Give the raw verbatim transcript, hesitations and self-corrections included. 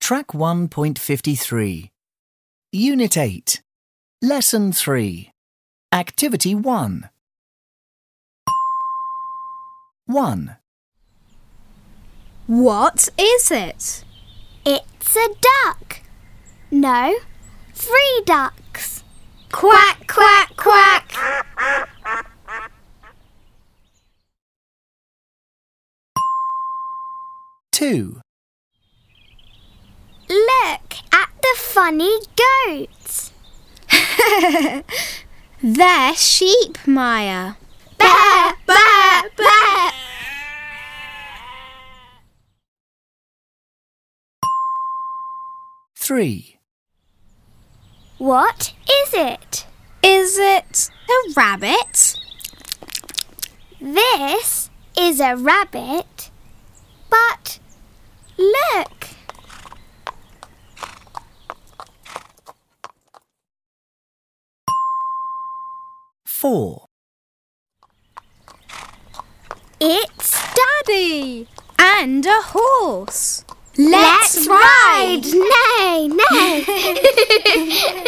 Track one point fifty-three. Unit eight. Lesson three. Activity one. one. What is it? It's a duck. No, three ducks. Quack, quack, quack. two. Look at the funny goats. They're sheep, Maya. Bah, bah, bah. three. What is it? Is it a rabbit? This is a rabbit. But look. four. It's Daddy and a horse. Let's ride! Nay, nay.